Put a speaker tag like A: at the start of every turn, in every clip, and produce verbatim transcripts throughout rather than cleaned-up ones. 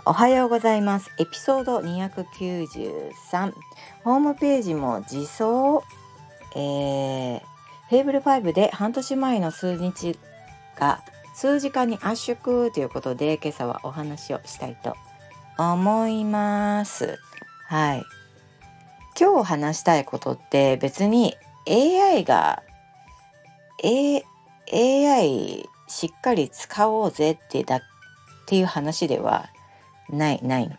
A: おはようございます。エピソードにひゃくきゅうじゅうさん、ホームページも自走、えー、フェーブルファイブで半年前の数日が数時間に圧縮ということで、今朝はお話をしたいと思います。はい。今日話したいことって別に エーアイ が、A、エーアイ しっかり使おうぜってだっていう話ではないないの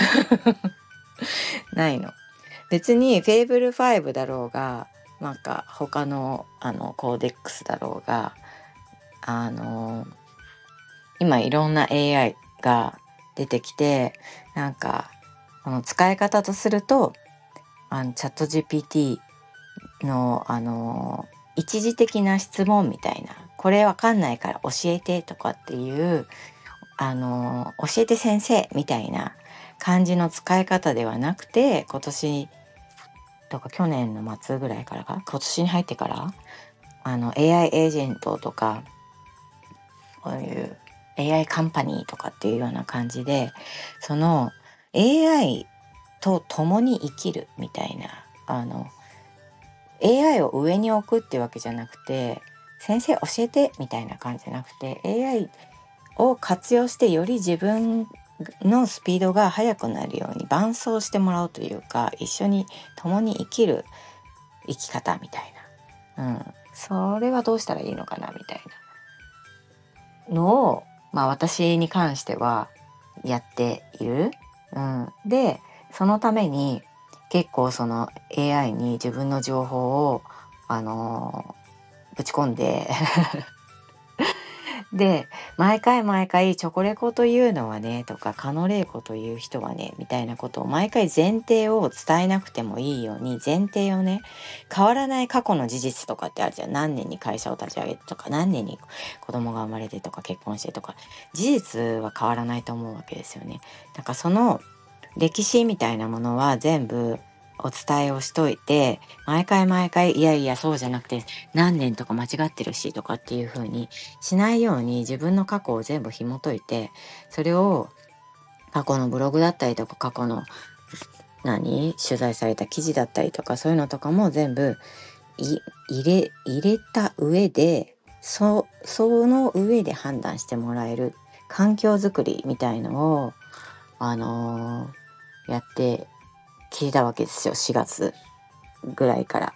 A: ないの。別にフェーブルファイブだろうが、なんか他のあのコーデックスだろうが、あの今いろんな エーアイ が出てきて、なんかこの使い方とすると、あのチャット ジーピーティー のあの一時的な質問みたいな、これわかんないから教えてとかっていうあの教えて先生みたいな感じの使い方ではなくて、今年とか去年の末ぐらいからか、今年に入ってからあの エーアイ エージェントとか、こういう エーアイ カンパニーとかっていうような感じで、その エーアイ と共に生きるみたいな、あの エーアイ を上に置くってわけじゃなくて、先生教えてみたいな感じじゃなくて、 エーアイ を活用してより自分のスピードが速くなるように伴走してもらうというか、一緒に共に生きる生き方みたいな、うん、それはどうしたらいいのかなみたいなのを、まあ私に関してはやっている、うん、でそのために結構その エーアイ に自分の情報をあのーぶち込んでで毎回毎回チョコレコというのはねとか、カノレーコという人はねみたいなことを毎回前提を伝えなくてもいいように、前提をね、変わらない過去の事実とかってあるじゃん。何年に会社を立ち上げてとか、何年に子供が生まれてとか、結婚してとか、事実は変わらないと思うわけですよね。だからその歴史みたいなものは全部お伝えをしといて、毎回毎回いやいやそうじゃなくて何年とか間違ってるしとかっていう風にしないように、自分の過去を全部紐解いて、それを過去のブログだったりとか、過去の何取材された記事だったりとか、そういうのとかも全部い入れ入れた上で、そその上で判断してもらえる環境づくりみたいのをあのーやって聞いたわけですよ。しがつぐらいから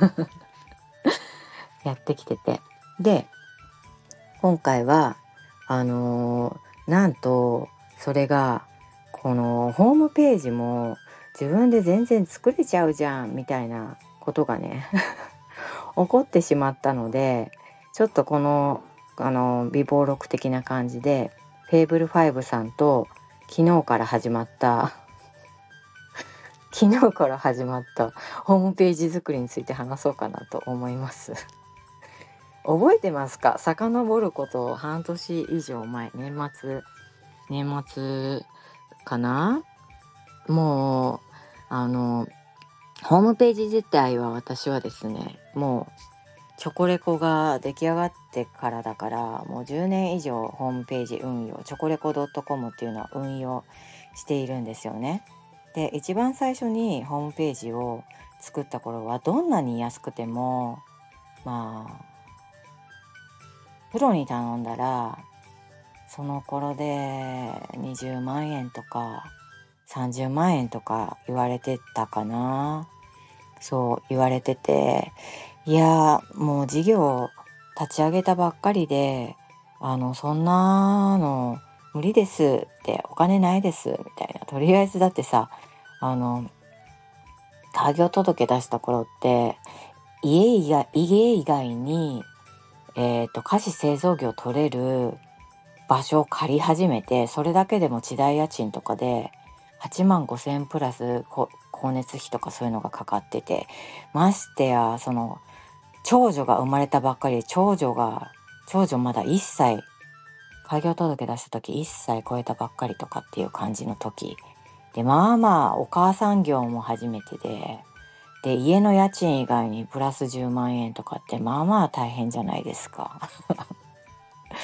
A: やってきてて、で今回はあのーなんとそれがこのホームページも自分で全然作れちゃうじゃんみたいなことがね起こってしまったので、ちょっとこのあの微暴録的な感じでフェーブルファイブさんと昨日から始まった昨日から始まったホームページ作りについて話そうかなと思います覚えてますか？遡ること半年以上前、年末年末かな。もうあのホームページ自体は私はですね、もうチョコレコが出来上がってからだから、もうじゅうねん以上ホームページ運用、チョコレコ .com っていうのは運用しているんですよね。で一番最初にホームページを作った頃は、どんなに安くてもまあプロに頼んだらその頃でにじゅうまんえんとかさんじゅうまんえんとか言われてたかな。そう言われてて、いやもう事業立ち上げたばっかりで、あのそんなの無理ですって、お金ないですみたいな。とりあえずだってさ、あの開業届出した頃って家以外家以外に、えーと、菓子製造業取れる場所を借り始めて、それだけでも地代家賃とかではちまんごせんえんプラス光熱費とかそういうのがかかってて、ましてやその長女が生まれたばっかりで、長女が長女まだいっさい、開業届出した時いっさい超えたばっかりとかっていう感じの時で、まあまあお母さん業も初めてで、で家の家賃以外にプラスじゅうまんえんとかってまあまあ大変じゃないですか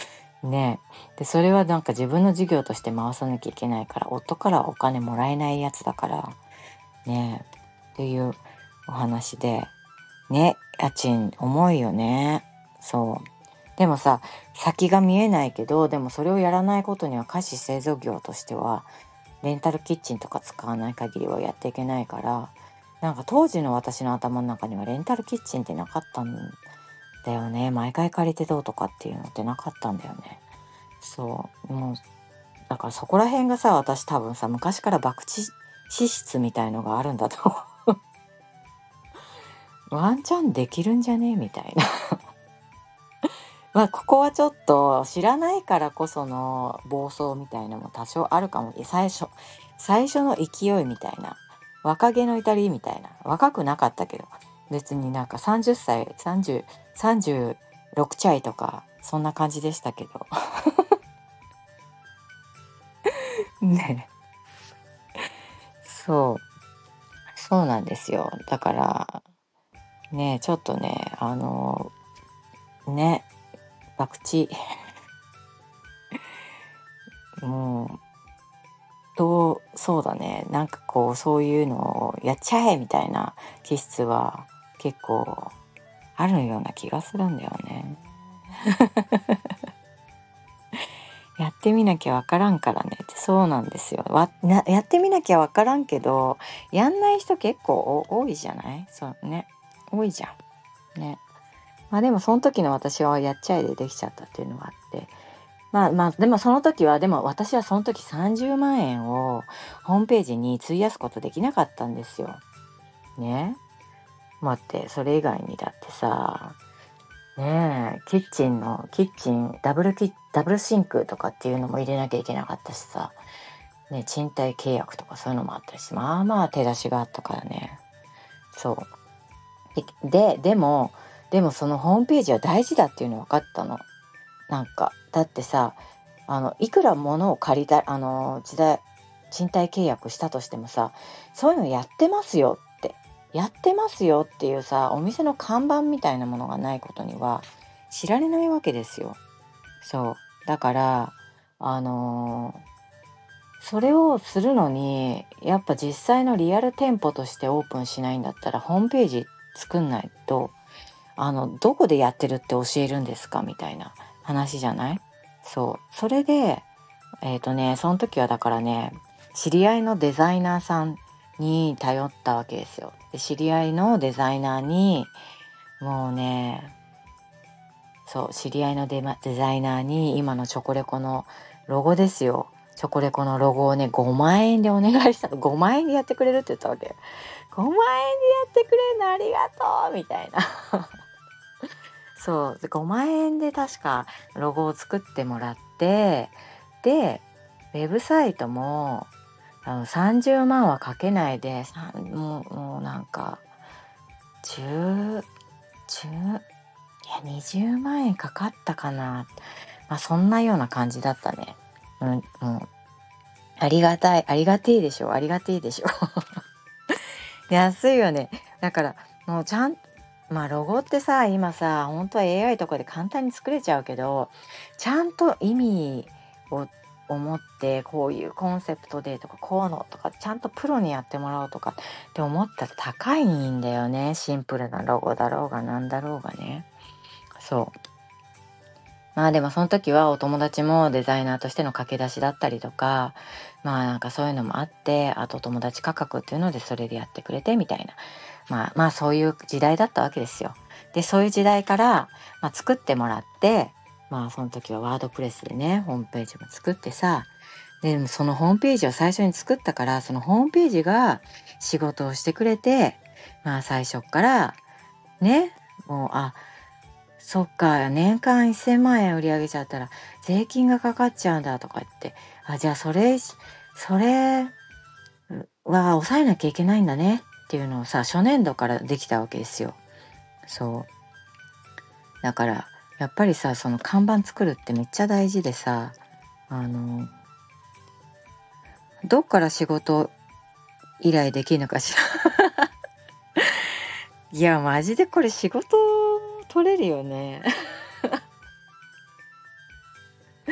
A: ねえ。で、それはなんか自分の事業として回さなきゃいけないから、夫からはお金もらえないやつだから、ねえ、っていうお話で、ね、家賃重いよね。そう。でもさ、先が見えないけど、でもそれをやらないことには菓子製造業としては、レンタルキッチンとか使わない限りはやっていけないから、なんか当時の私の頭の中にはレンタルキッチンってなかったんだよね。毎回借りてどうとかっていうのってなかったんだよね。そう。もう、だからそこら辺がさ、私多分さ、昔から博打資質みたいのがあるんだと思う。ワンチャンできるんじゃねみたいな。まあ、ここはちょっと知らないからこその暴走みたいなのも多少あるかも。最初、最初の勢いみたいな。若気の至りみたいな。若くなかったけど。別になんかさんじゅっさい、さんじゅう、さんじゅうろくチャイとか、そんな感じでしたけど。ね。そう。そうなんですよ。だから、ね、ちょっとね、あの、ね、博打、もう、と、そうだね。なんかこう、そういうのをやっちゃえみたいな気質は結構あるような気がするんだよね。やってみなきゃわからんからねって、そうなんですよ。わなやってみなきゃわからんけど、やんない人結構多いじゃない？そうね。多いじゃん。ね。まあでもその時の私はやっちゃえでできちゃったっていうのがあって。まあまあ、でもその時は、でも私はその時さんじゅうまん円をホームページに費やすことできなかったんですよ。ね。待って、それ以外にだってさ、ねえ、キッチンの、キッチン、ダブルキ、ダブルシンクとかっていうのも入れなきゃいけなかったしさ、ね、賃貸契約とかそういうのもあったし、まあまあ手出しがあったからね。そう。で、で、でも、でもそのホームページは大事だっていうの分かったの。なんか、だってさ、あの、いくら物を借りた、あの、時代、賃貸契約したとしてもさ、そういうのやってますよって、やってますよっていうさ、お店の看板みたいなものがないことには知られないわけですよ。そう。だから、あのーそれをするのに、やっぱ実際のリアル店舗としてオープンしないんだったら、ホームページ作んないと、あの、どこでやってるって教えるんですかみたいな話じゃない？そう。それで、えっとね、その時はだからね、知り合いのデザイナーさんに頼ったわけですよ。で、知り合いのデザイナーに、もうね、そう、知り合いのデマデザイナーに今のチョコレコのロゴですよ。チョコレコのロゴをね、ごまん円でお願いしたの。ごまん円でやってくれるって言ったわけ。ごまん円でやってくれるのありがとうみたいな。そう、でごまん円で確かロゴを作ってもらって、で、ウェブサイトもあのさんじゅうまんはかけないで、さもう、もうなんかじゅう、じゅう、いやにじゅうまん円かかったかな。まあそんなような感じだったね。うん、うん。ありがたい、ありがてえでしょ、ありがてえでしょ。安いよね。だからもうちゃんまあロゴってさ、今さ、本当は エーアイ とかで簡単に作れちゃうけど、ちゃんと意味を思って、こういうコンセプトでとか、こうのとか、ちゃんとプロにやってもらおうとかって思ったら高いんだよね。シンプルなロゴだろうがなんだろうがね。そう。まあでもその時はお友達もデザイナーとしての駆け出しだったりとか、まあなんかそういうのもあって、あと友達価格っていうのでそれでやってくれてみたいな。まあまあそういう時代だったわけですよ。で、そういう時代から、まあ、作ってもらって、まあその時はワードプレスでね、ホームページも作ってさ、でもそのホームページを最初に作ったから、そのホームページが仕事をしてくれて、まあ最初っからね、もう、あ、そっか、年間せんまん円売り上げちゃったら税金がかかっちゃうんだとか言って、あ、じゃあそれ、それは抑えなきゃいけないんだねっていうのをさ、初年度からできたわけですよ。そう。だから、やっぱりさ、その看板作るってめっちゃ大事でさ、あの、どっから仕事依頼できるのかしら。いや、マジでこれ仕事取れるよね。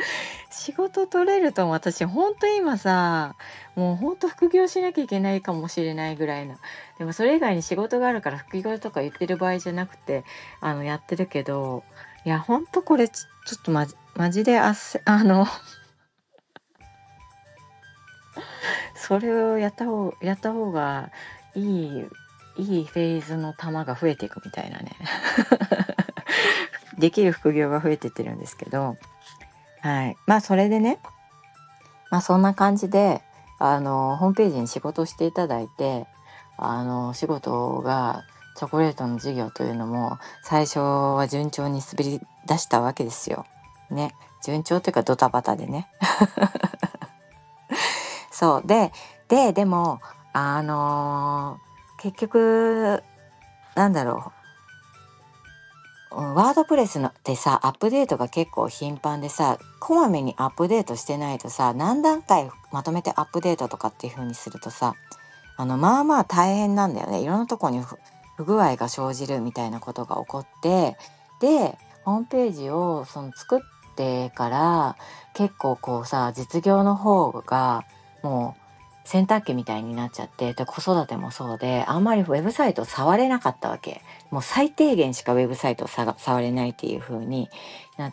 A: 事取れると私ほんと今さ、もうほんと副業しなきゃいけないかもしれないぐらいな。でもそれ以外に仕事があるから副業とか言ってる場合じゃなくて、あの、やってるけど、いや、ほんとこれちちょっとまじマジであっせあのそれをやった方やった方がいいいいフェーズの玉が増えていくみたいなね。できる副業が増えてってるんですけど、はい。まあ、それでね、ま、そんな感じで、あの、ホームページに仕事をしていただいて、あの、お仕事がチョコレートの事業というのも、最初は順調に滑り出したわけですよ。ね。順調というかドタバタでね。そう。で、で、でも、あの、結局、なんだろう、うん、ワードプレスのってさ、アップデートが結構頻繁でさ、こまめにアップデートしてないとさ、何段階まとめてアップデートとかっていう風にするとさ、あの、まあまあ大変なんだよね。いろんなとこに不不具合が生じるみたいなことが起こって、で、ホームページをその作ってから結構こうさ、実業の方がもう洗濯機みたいになっちゃって、で、子育てもそうで、あんまりウェブサイト触れなかったわけ。もう最低限しかウェブサイトをさが触れないっていう風になって、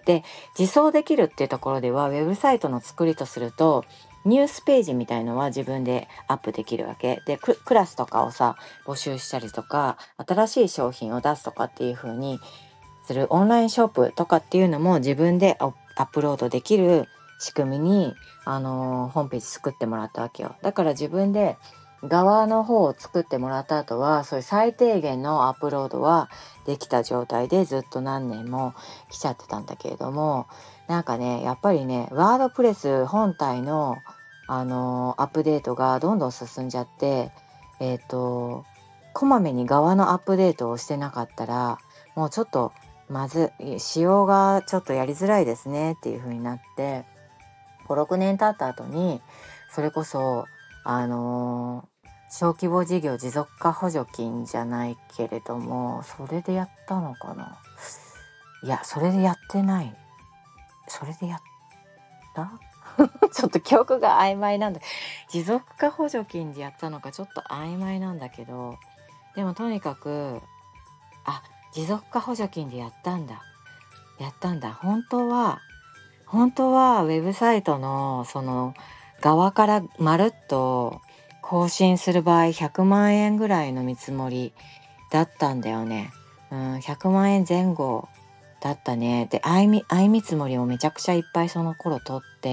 A: で、自走できるっていうところでは、ウェブサイトの作りとすると、ニュースページみたいのは自分でアップできるわけで、ククラスとかをさ募集したりとか、新しい商品を出すとかっていう風にするオンラインショップとかっていうのも自分でアアップロードできる仕組みに、あのーホームページ作ってもらったわけよ。だから自分で側の方を作ってもらった後は、そういう最低限のアップロードはできた状態でずっと何年も来ちゃってたんだけれども、なんかね、やっぱりね、ワードプレス本体の、あのーアップデートがどんどん進んじゃって、えっ、と、こまめに側のアップデートをしてなかったら、もうちょっとまずい仕様がちょっとやりづらいですねっていう風になって、ご、ろくねん経った後に、それこそ、あのー小規模事業持続化補助金じゃないけれども、それでやったのかな。いや、それでやってない。それでやったちょっと記憶が曖昧なんだ。持続化補助金でやったのかちょっと曖昧なんだけど、でもとにかく、あ、持続化補助金でやったんだ。やったんだ。本当は、本当はウェブサイトのその側からまるっと更新する場合ひゃくまんえんぐらいの見積もりだったんだよね。うん、ひゃくまんえん前後だったね。で、相見相見積もりをめちゃくちゃいっぱいその頃取って、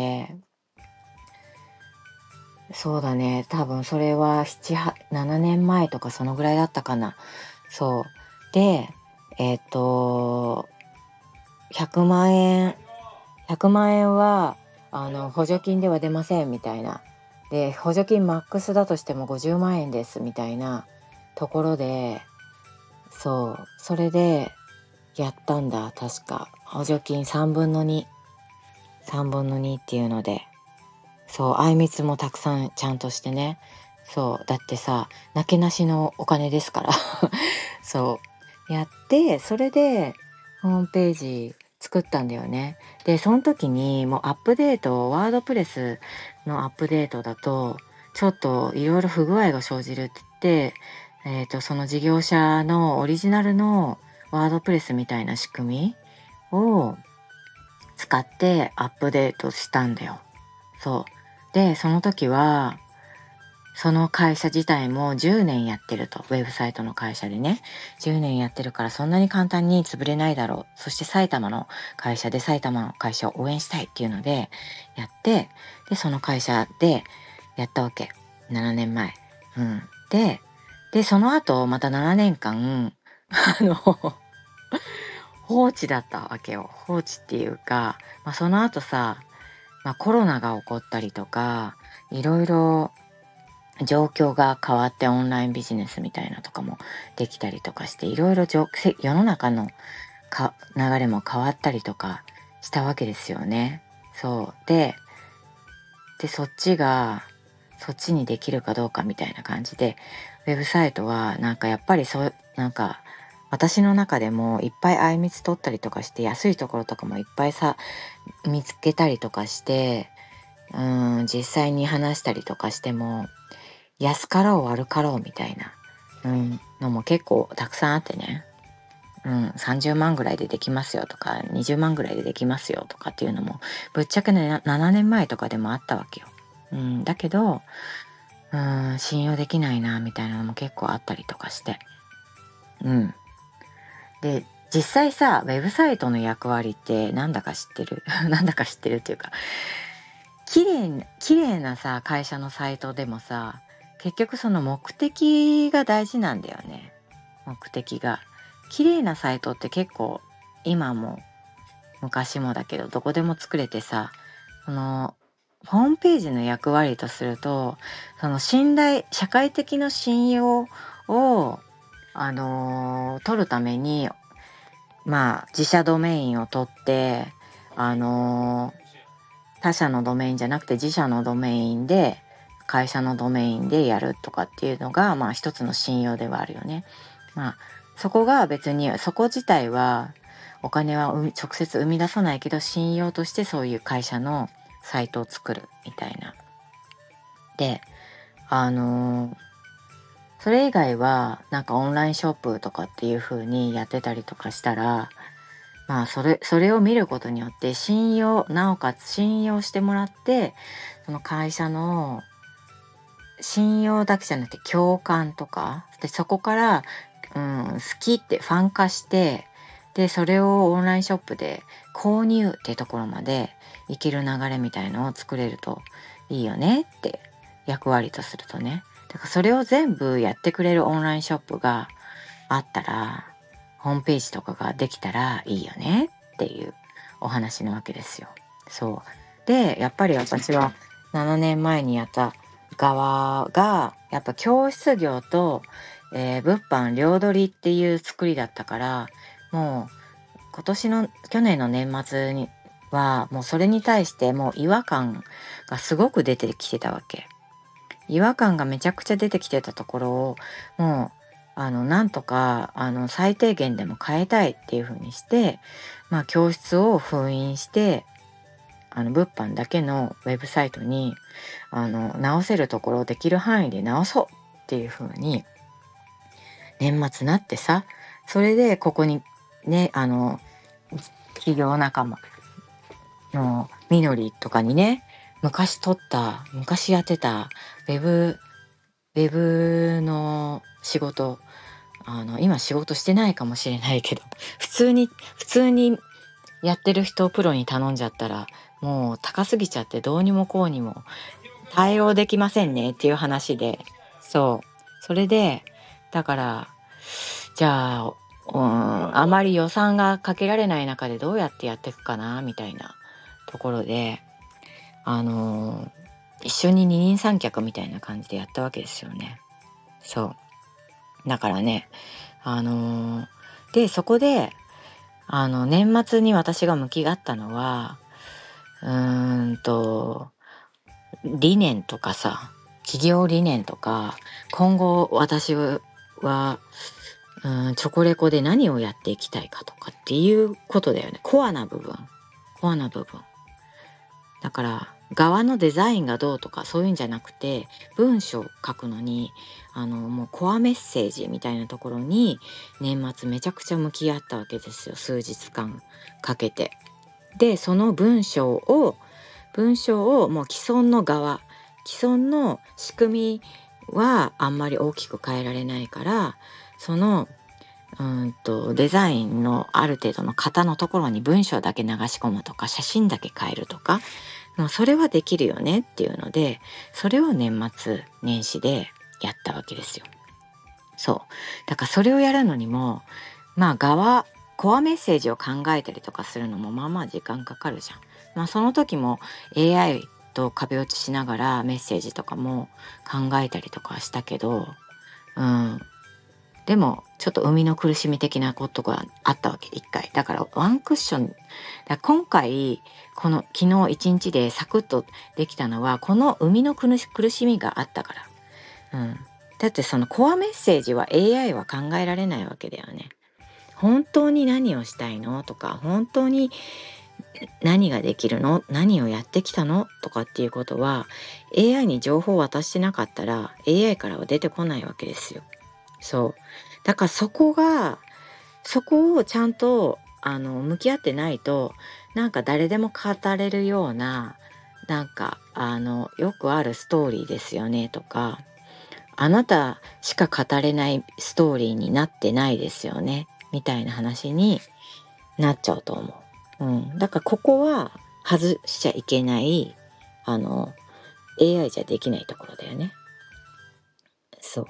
A: そうだね。多分それはなな、ななねんまえとかそのぐらいだったかな。そう。で、えっと、ひゃくまん円、ひゃくまん円は、あの、補助金では出ませんみたいな。で、補助金マックスだとしてもごじゅうまん円ですみたいなところで、そう、それでやったんだ、確か。補助金さんぶんのに、さんぶんのにっていうので。そう、あいみつもたくさんちゃんとしてね。そう、だってさ、なけなしのお金ですから。そう、やって、それでホームページ作ったんだよね。で、その時にもうアップデート、ワードプレスのアップデートだと、ちょっといろいろ不具合が生じるって言って、えっと、その事業者のオリジナルのワードプレスみたいな仕組みを使ってアップデートしたんだよ。そう。で、その時は、その会社自体もじゅうねんやってると。ウェブサイトの会社でね。じゅうねんやってるからそんなに簡単に潰れないだろう。そして埼玉の会社で埼玉の会社を応援したいっていうのでやって、で、その会社でやったわけ。ななねんまえ。うん。で、で、その後またななねんかん、あの、放置だったわけよ。放置っていうか、まあ、その後さ、まあ、コロナが起こったりとか、いろいろ状況が変わってオンラインビジネスみたいなとかもできたりとかして、いろいろ世の中のか流れも変わったりとかしたわけですよね。そう。で、で、そっちが、そっちにできるかどうかみたいな感じで、ウェブサイトはなんかやっぱりそう、なんか私の中でもいっぱいあいみつ取ったりとかして、安いところとかもいっぱいさ見つけたりとかして、うん、実際に話したりとかしても、安かろう悪かろうみたいな、うん、のも結構たくさんあってね、うん、さんじゅうまんぐらいでできますよとかにじゅうまんぐらいでできますよとかっていうのもぶっちゃけねななねんまえとかでもあったわけよ。うん、だけど、うん、信用できないなみたいなのも結構あったりとかして、うん。で、実際さ、ウェブサイトの役割ってなんだか知ってるなんだか知ってるっていうか、綺麗綺麗なさ会社のサイトでもさ、結局その目的が大事なんだよね。目的が綺麗なサイトって結構今も昔もだけどどこでも作れてさ、そのホームページの役割とすると、その信頼社会的な信用をあのー取るために、まあ自社ドメインを取ってあのー他社のドメインじゃなくて自社のドメインで会社のドメインでやるとかっていうのがまあ一つの信用ではあるよね。まあそこが別にそこ自体はお金は直接生み出さないけど、信用としてそういう会社のサイトを作るみたいな。で、あのーそれ以外はなんかオンラインショップとかっていう風にやってたりとかしたら、まあそれそれを見ることによって信用なおかつ信用してもらって、その会社の信用だけじゃなくて共感とかで、そこから、うん、好きってファン化して、でそれをオンラインショップで購入ってところまでいける流れみたいのを作れるといいよねって、役割とするとね。だからそれを全部やってくれるオンラインショップがあったら、ホームページとかができたらいいよねっていうお話なわけですよ。そうで、やっぱり私はななねんまえにやった側がやっぱ教室業と、えー、物販両取りっていう作りだったから、もう今年の去年の年末にはもうそれに対してもう違和感がすごく出てきてたわけ。違和感がめちゃくちゃ出てきてたところを、もうあのなんとかあの最低限でも変えたいっていう風にして、まあ教室を封印して、あの物販だけのウェブサイトにあの直せるところをできる範囲で直そうっていう風に年末なってさ、それでここにね、あの企業仲間のみのりとかにね、昔撮った昔やってたウェブウェブの仕事、あの今仕事してないかもしれないけど、普通に普通にやってる人をプロに頼んじゃったらもう高すぎちゃってどうにもこうにも対応できませんねっていう話で、そうそれでだからじゃあ、うん、あまり予算がかけられない中でどうやってやっていくかなみたいなところで、あのー一緒に二人三脚みたいな感じでやったわけですよね。そうだからね、あのーでそこであの年末に私が向き合ったのは、うーんと理念とかさ、企業理念とか、今後私はうんチョコレコで何をやっていきたいかとかっていうことだよね。コアな部分コアな部分だから、側のデザインがどうとかそういうんじゃなくて、文章を書くのにあのもうコアメッセージみたいなところに年末めちゃくちゃ向き合ったわけですよ、数日間かけて。でその文章を文章をもう既存の側既存の仕組みはあんまり大きく変えられないから、そのうんとデザインのある程度の型のところに文章だけ流し込むとか写真だけ変えるとか、まあそれはできるよねっていうので、それを年末年始でやったわけですよ。そうだからそれをやるのにもまあ側コアメッセージを考えたりとかするのもまあまあ時間かかるじゃん。まあその時も エーアイ と壁打ちしながらメッセージとかも考えたりとかしたけど、うんでもちょっと生みの苦しみ的なことがあったわけで、一回だからワンクッションだ今回この昨日一日でサクッとできたのはこの生みの苦し苦しみがあったから、うん、だってそのコアメッセージは エーアイ は考えられないわけだよね。 本当に何をしたいのとか、本当に何ができるの、何をやってきたのとかっていうことは エーアイ に情報を渡してなかったら エーアイ からは出てこないわけですよ。そう。だからそこが、そこをちゃんとあの向き合ってないと、なんか誰でも語れるような、なんかあのよくあるストーリーですよねとか、あなたしか語れないストーリーになってないですよねみたいな話になっちゃうと思う。うん、だからここは外しちゃいけないあの エーアイ じゃできないところだよね。そう。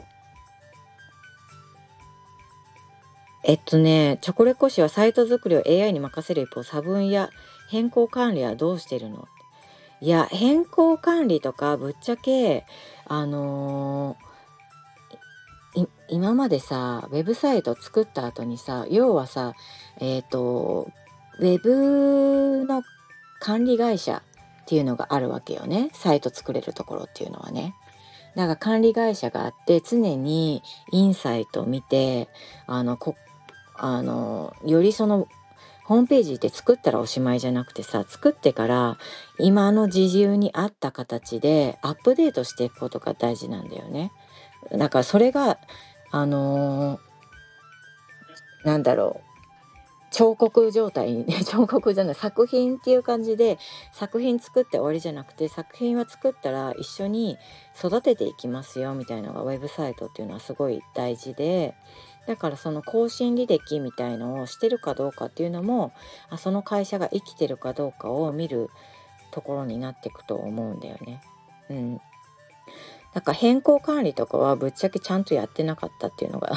A: えっとね、チョコレコ氏はサイト作りを エーアイ に任せる一方、差分や変更管理はどうしてるの？いや、変更管理とかぶっちゃけあのーい今までさ、ウェブサイト作った後にさ、要はさ、えっと、ウェブの管理会社っていうのがあるわけよね。サイト作れるところっていうのはね。だから管理会社があって、常にインサイトを見て、あの、こ、あの、よりその、ホームページって作ったらおしまいじゃなくてさ、作ってから今の時流に合った形でアップデートしていくことが大事なんだよね。だからそれが、あのーなんだろう、彫刻状態にね、彫刻じゃない、作品っていう感じで、作品作って終わりじゃなくて、作品は作ったら一緒に育てていきますよみたいなのがウェブサイトっていうのはすごい大事で、だからその更新履歴みたいのをしてるかどうかっていうのも、あ、その会社が生きてるかどうかを見るところになっていくと思うんだよね。うん。だから変更管理とかはぶっちゃけちゃんとやってなかったっていうのが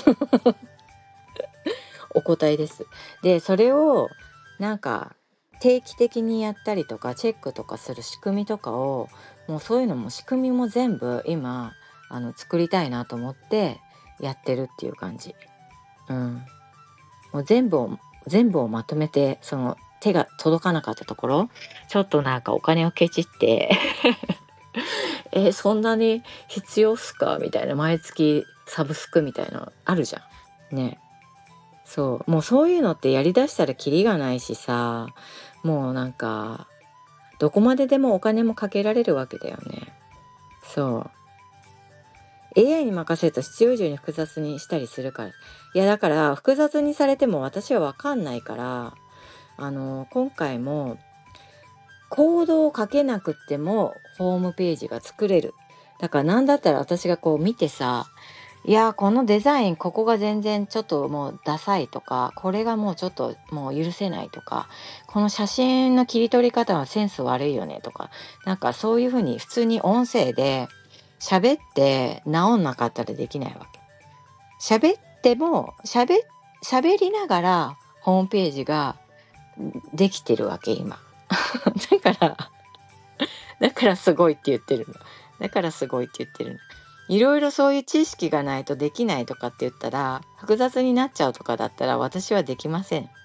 A: お答えです。で、それをなんか定期的にやったりとかチェックとかする仕組みとかを、もうそういうのも仕組みも全部今あの作りたいなと思ってやってるっていう感じ。うん。もう全部を全部をまとめて、その手が届かなかったところ、ちょっとなんかお金をケチってえーそんなに必要っすかみたいな、毎月サブスクみたいなのあるじゃん。ね。そう、もうそういうのってやりだしたらキリがないしさ、もうなんか、どこまででもお金もかけられるわけだよね。そう。エーアイ に任せると必要以上に複雑にしたりするから。いやだから複雑にされても私はわかんないから、あの、今回もコードをかけなくってもホームページが作れる。だからなんだったら私がこう見てさ、いやーこのデザインここが全然ちょっともうダサいとか、これがもうちょっともう許せないとか、この写真の切り取り方はセンス悪いよねとか、なんかそういうふうに普通に音声で喋って直んなかったらできないわけ。喋っても喋喋りながらホームページができてるわけ今。だからだからすごいって言ってるの。だからすごいって言ってるの。いろいろそういう知識がないとできないとかって言ったら、複雑になっちゃうとかだったら私はできません。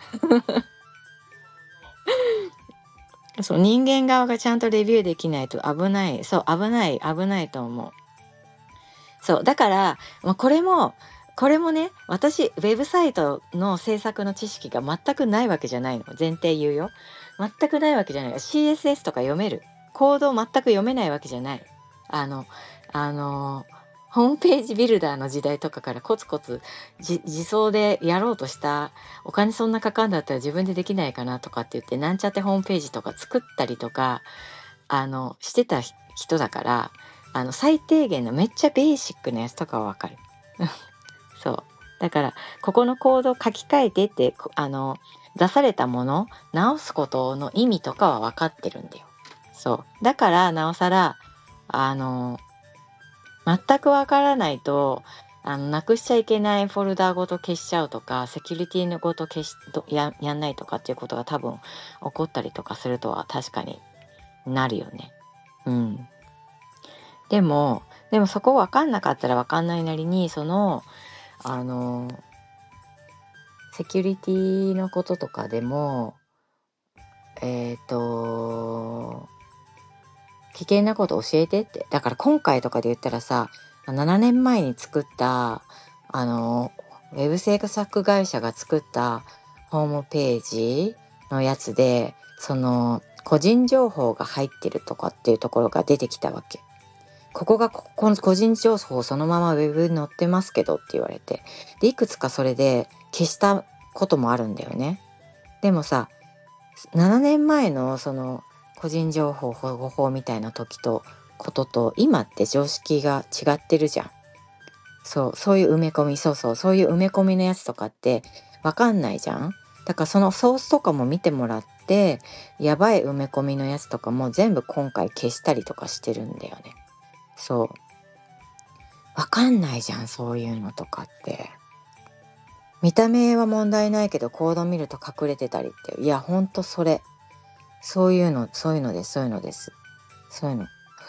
A: そう、人間側がちゃんとレビューできないと危ない。そう、危ない、危ないと思う。そう、だから、まあ、これも、これもね、私、ウェブサイトの制作の知識が全くないわけじゃないの。前提言うよ。全くないわけじゃない。シーエスエス とか読める。コードを全く読めないわけじゃない。あの、あの、ホームページビルダーの時代とかからコツコツ自自走でやろうとした、お金そんなかかんだったら自分でできないかなとかって言って、なんちゃってホームページとか作ったりとか、あの、してた人だから、あの、最低限のめっちゃベーシックなやつとかはわかる。そう。だから、ここのコードを書き換えてって、こあの、出されたもの、直すことの意味とかは分かってるんだよ。そう。だから、なおさら、あの、全くわからないと、あの、なくしちゃいけないフォルダごと消しちゃうとか、セキュリティのごと消し、どや、やんないとかっていうことが多分起こったりとかするとは確かになるよね。うん。でも、でもそこ分かんなかったら分かんないなりに、その、あの、セキュリティのこととかでも、えっと、危険なこと教えてって。だから今回とかで言ったらさ、ななねんまえに作った、あの、 ウェブ制作会社が作ったホームページのやつで、その個人情報が入ってるとかっていうところが出てきたわけ。ここがここの個人情報そのままウェブに載ってますけどって言われて、でいくつかそれで消したこともあるんだよね。でもさ、ななねんまえのその個人情報保護法みたいな時とことと今って常識が違ってるじゃん。そうそういう埋め込みそうそうそういう埋め込みのやつとかってわかんないじゃん。だからそのソースとかも見てもらって、やばい埋め込みのやつとかも全部今回消したりとかしてるんだよね。そうわかんないじゃん、そういうのとかって。見た目は問題ないけどコード見ると隠れてたりって、いやほんとそれそういうのそういうのですそういうのですそういうの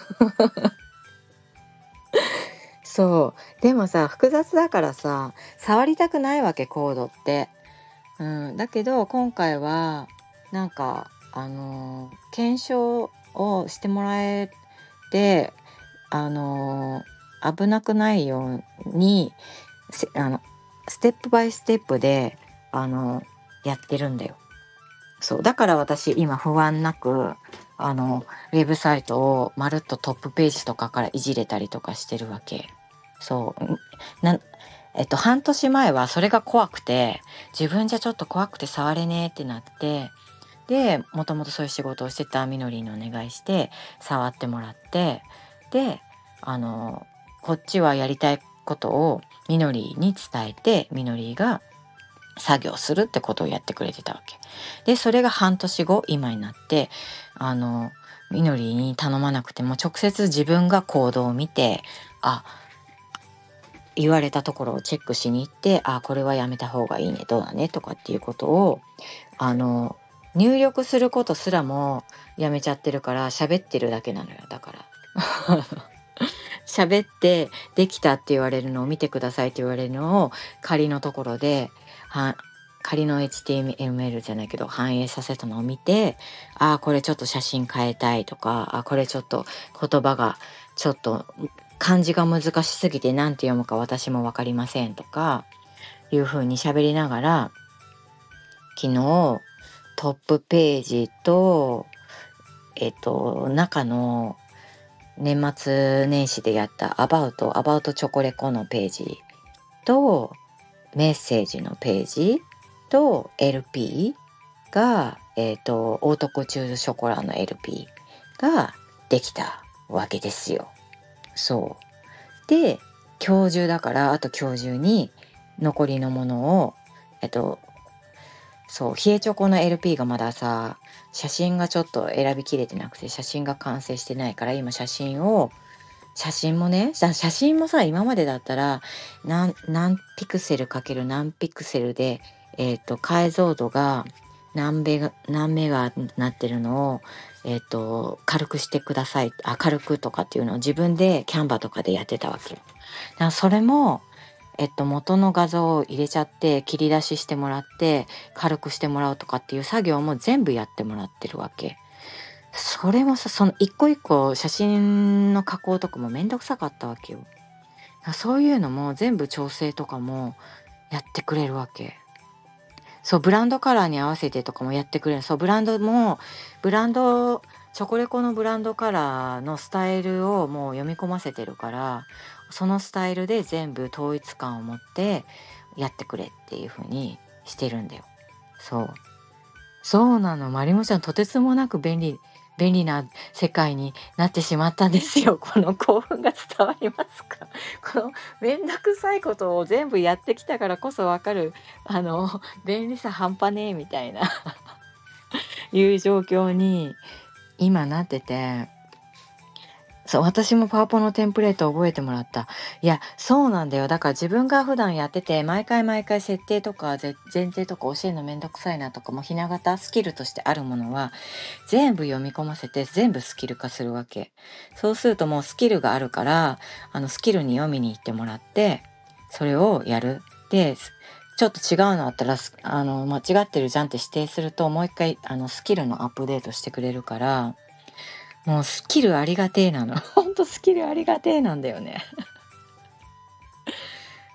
A: そうでもさ、複雑だからさ触りたくないわけ、コードって。うん、だけど今回はなんかあのー検証をしてもらえて、あのー危なくないようにせあのステップバイステップであのやってるんだよ。そうだから私今不安なくあのウェブサイトをまるっとトップページとかからいじれたりとかしてるわけ。そうなえっと半年前はそれが怖くて、自分じゃちょっと怖くて触れねえってなって、でもともとそういう仕事をしてたみのりにお願いして触ってもらって、であのこっちはやりたいことをみのりに伝えて、みのりが作業するってことをやってくれてたわけで、それが半年後今になって、あのみのりに頼まなくても直接自分が行動を見て、あ言われたところをチェックしに行って、あこれはやめた方がいいね、どうだねとかっていうことをあの入力することすらもやめちゃってるから、喋ってるだけなのよ。だから喋ってできたって言われるのを見てくださいって言われるのを仮のところでは仮の エイチティーエムエル じゃないけど反映させたのを見て、あこれちょっと写真変えたいとか、あこれちょっと言葉がちょっと漢字が難しすぎて何て読むか私も分かりませんとかいう風に喋りながら、昨日トップページとえっと中の年末年始でやったアバウトアバウトチョコレコのページとメッセージのページと エルピー が、えっとオートコチュールショコラの エルピー ができたわけですよ。そうで今日中だから、あと今日中に残りのものをえっとそう冷えチョコの エルピー がまださ写真がちょっと選びきれてなくて、写真が完成してないから、今写真を写真もね写真もさ今までだったら何何ピクセルかける何ピクセルで、えー、と解像度が何ベガ何メガになってるのを、えー、と軽くしてください、あ軽くとかっていうのを自分でキャンバとかでやってたわけよ。だからそれもえっと、元の画像を入れちゃって切り出ししてもらって軽くしてもらうとかっていう作業も全部やってもらってるわけ。それもさ、その一個一個写真の加工とかもめんどくさかったわけよ。そういうのも全部調整とかもやってくれるわけ。そうブランドカラーに合わせてとかもやってくれる。そうブランドもブランドチョコレコのブランドカラーのスタイルをもう読み込ませてるから、そのスタイルで全部統一感を持ってやってくれっていう風にしてるんだよ。そうそうなの、まりもちゃんとてつもなく便利便利な世界になってしまったんですよ。この興奮が伝わりますか？このめんどくさいことを全部やってきたからこそわかるあの便利さ半端ねえみたいないう状況に今なってて、そう私もパワポのテンプレートを覚えてもらった。いやそうなんだよ。だから自分が普段やってて毎回毎回設定とか前提とか教えるのめんどくさいなとかも、ひな形スキルとしてあるものは全部読み込ませて全部スキル化するわけ。そうするともうスキルがあるから、あのスキルに読みに行ってもらってそれをやる。でちょっと違うのあったらあの間違ってるじゃんって指定するともう一回あのスキルのアップデートしてくれるから、もうスキルありがてえなの。ほんとスキルありがてえなんだよね。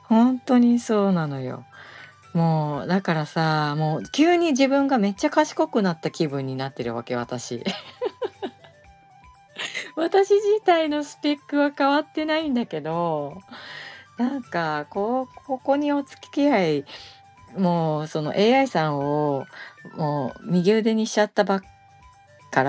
A: 本当にそうなのよ。もうだからさ、もう急に自分がめっちゃ賢くなった気分になってるわけ、私。私自体のスペックは変わってないんだけど、なんかこうここにお付き合い、もうその エーアイ さんをもう右腕にしちゃったばっから、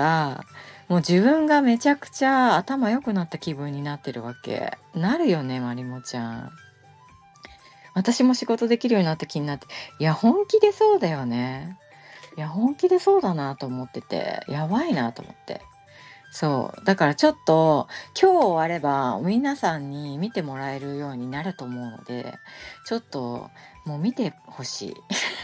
A: もう自分がめちゃくちゃ頭良くなった気分になってるわけ。なるよね、まりもちゃん。私も仕事できるようになった気になって、いや、本気でそうだよね。いや、本気でそうだなと思ってて、やばいなと思って。そう。だからちょっと、今日終われば皆さんに見てもらえるようになると思うので、ちょっともう見てほしい。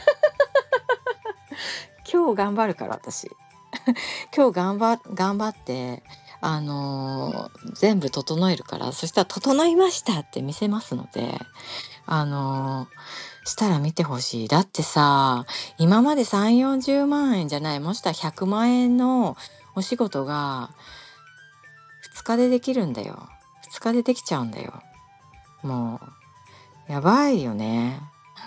A: 今日頑張るから私。今日頑張頑張って、あのー全部整えるから、そしたら整いましたって見せますので、あのーしたら見てほしい。だってさ、今までさん、よんじゅうまん円じゃない、もしくはひゃくまん円のお仕事がふつかでできるんだよ。ふつかでできちゃうんだよ。もう、やばいよね。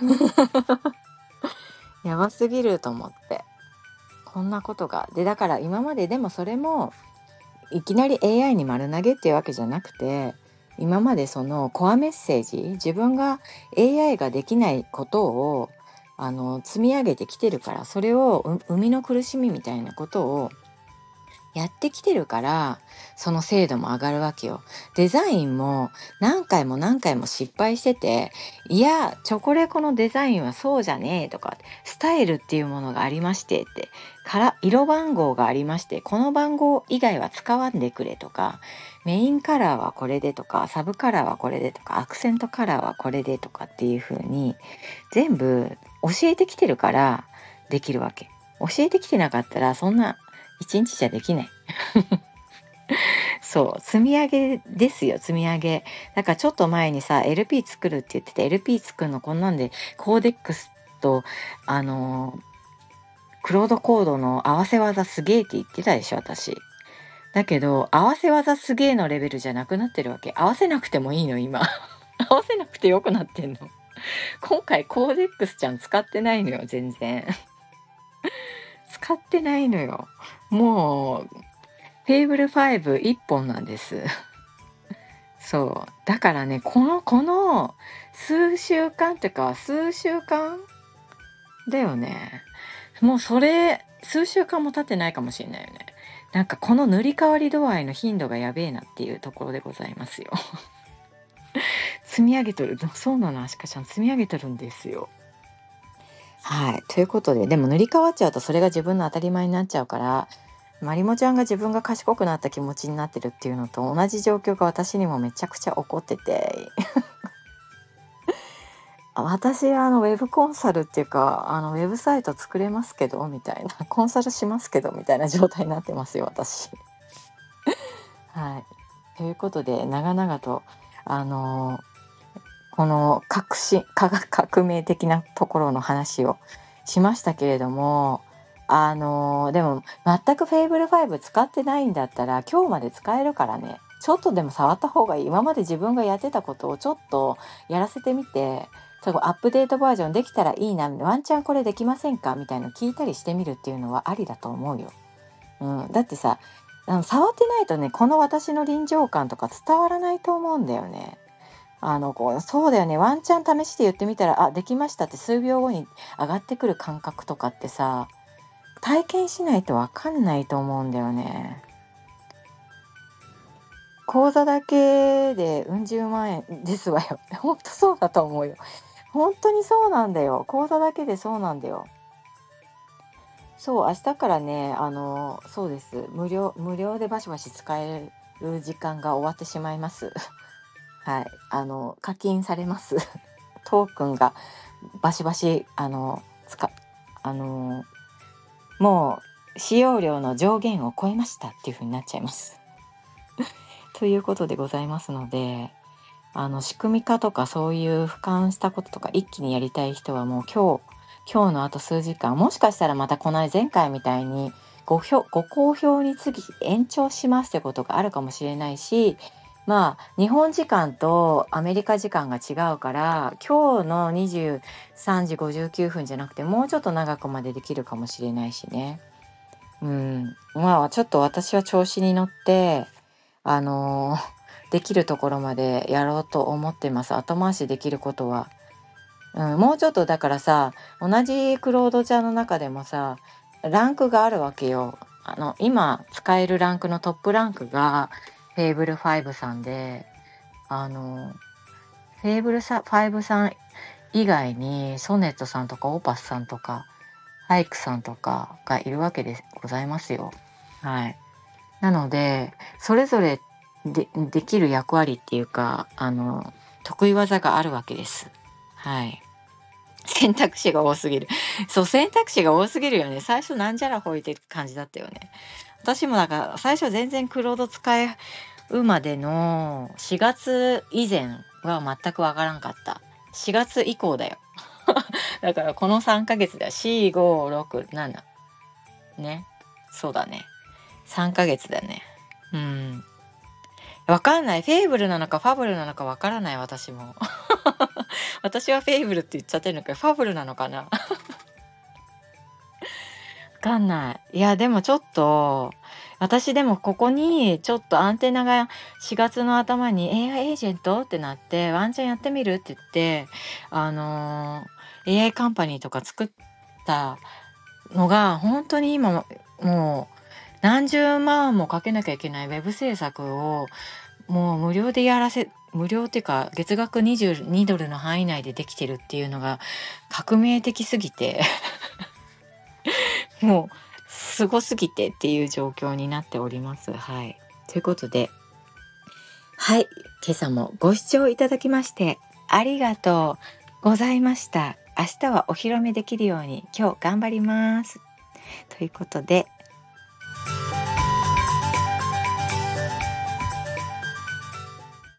A: やばすぎると思って。こんなことが。で、だから今まででもそれも、いきなり エーアイ に丸投げっていうわけじゃなくて、今までそのコアメッセージ、自分が エーアイ ができないことをあの積み上げてきてるから、それをう生みの苦しみみたいなことをやってきてるから、その精度も上がるわけよ。デザインも何回も何回も失敗してて、いや、チョコレコのデザインはそうじゃねえとか、スタイルっていうものがありましてって、から色番号がありまして、この番号以外は使わんでくれとか、メインカラーはこれでとか、サブカラーはこれでとか、アクセントカラーはこれでとかっていう風に、全部教えてきてるからできるわけ。教えてきてなかったら、そんな一日じゃできない。そう、積み上げですよ、積み上げ。だからちょっと前にさ、エルピー 作るって言ってて、エルピー 作るのこんなんで、コーデックスと、あのークロードコードの合わせ技すげえって言ってたでしょ、私。だけど、合わせ技すげえのレベルじゃなくなってるわけ。合わせなくてもいいの、今。合わせなくてよくなってんの。今回コーデックスちゃん使ってないのよ、全然。使ってないのよ。もう、フェーブルファイブ一本なんです。そう。だからね、この、この数週間っていうか、数週間だよね。もうそれ、数週間も経ってないかもしれないよね。なんかこの塗り替わり度合いの頻度がやべえなっていうところでございますよ。積み上げとる。そうなの、アシカちゃん。積み上げてるんですよ。はい。ということで、でも塗り替わっちゃうとそれが自分の当たり前になっちゃうから、まりもちゃんが自分が賢くなった気持ちになってるっていうのと同じ状況が私にもめちゃくちゃ起こってて私あのウェブコンサルっていうかあのウェブサイト作れますけどみたいなコンサルしますけどみたいな状態になってますよ私。はい。ということで長々とあのこの革新科学革命的なところの話をしましたけれども、あのでも全くフェイブルファイブ使ってないんだったら今日まで使えるからね、ちょっとでも触った方がいい。今まで自分がやってたことをちょっとやらせてみて、そこアップデートバージョンできたらいいな、ワンチャンこれできませんかみたいなの聞いたりしてみるっていうのはありだと思うよ。うん、だってさ、あの触ってないとね、この私の臨場感とか伝わらないと思うんだよね。あのこうそうだよね、ワンチャン試して言ってみたら、あ、できましたって数秒後に上がってくる感覚とかってさ、体験しないと分かんないと思うんだよね。講座だけでうん十万円ですわよ。ほんとそうだと思うよ。本当にそうなんだよ。講座だけでそうなんだよ。そう、明日からね、あの、そうです。無料無料でバシバシ使える時間が終わってしまいます。はい、あの課金されます。トークンがバシバシあの使あのもう使用量の上限を超えましたっていう風になっちゃいます。ということでございますので、あの仕組み化とかそういう俯瞰したこととか一気にやりたい人はもう今日今日のあと数時間、もしかしたらまたこの前回みたいにごひょご好評に次延長しますってことがあるかもしれないし、 まあ日本時間とアメリカ時間が違うから、今日のにじゅうさんじごじゅうきゅうふんじゃなくてもうちょっと長くまでできるかもしれないしね。うん、まあちょっと私は調子に乗ってあのーできるところまでやろうと思ってます。後回しできることは、うん、もうちょっとだからさ、同じクロードちゃんの中でもさランクがあるわけよ。あの今使えるランクのトップランクがフェーブルファイブさんで、あのフェーブルファイブさん以外にソネットさんとかオーパスさんとかハイクさんとかがいるわけでございますよ。はい。なのでそれぞれでできる役割っていうか、あの得意技があるわけです。はい。選択肢が多すぎる。そう、選択肢が多すぎるよね。最初なんじゃらほいって感じだったよね。私もなんか最初全然クロード使うまでのしがつ以前は全くわからんかった。しがつ以降だよ。だからこのさんかげつだ。よん、ご、ろく、なな。ね。そうだね。さんかげつだね。うん。わかんない。フェーブルなのかファブルなのかわからない、私も。私はフェーブルって言っちゃってるのか、ファブルなのかな。わかんない。いや、でもちょっと、私でもここにちょっとアンテナがしがつの頭に エーアイ エージェントってなって、ワンチャンやってみるって言って、あのー、エーアイ カンパニーとか作ったのが、本当に今もう何十万もかけなきゃいけないウェブ制作をもう無料でやらせ、無料っていうか月額にじゅうにドルの範囲内でできてるっていうのが革命的すぎてもうすごすぎてっていう状況になっております。はい。ということで、はい、今朝もご視聴いただきましてありがとうございました。明日はお披露目できるように今日頑張ります。ということで、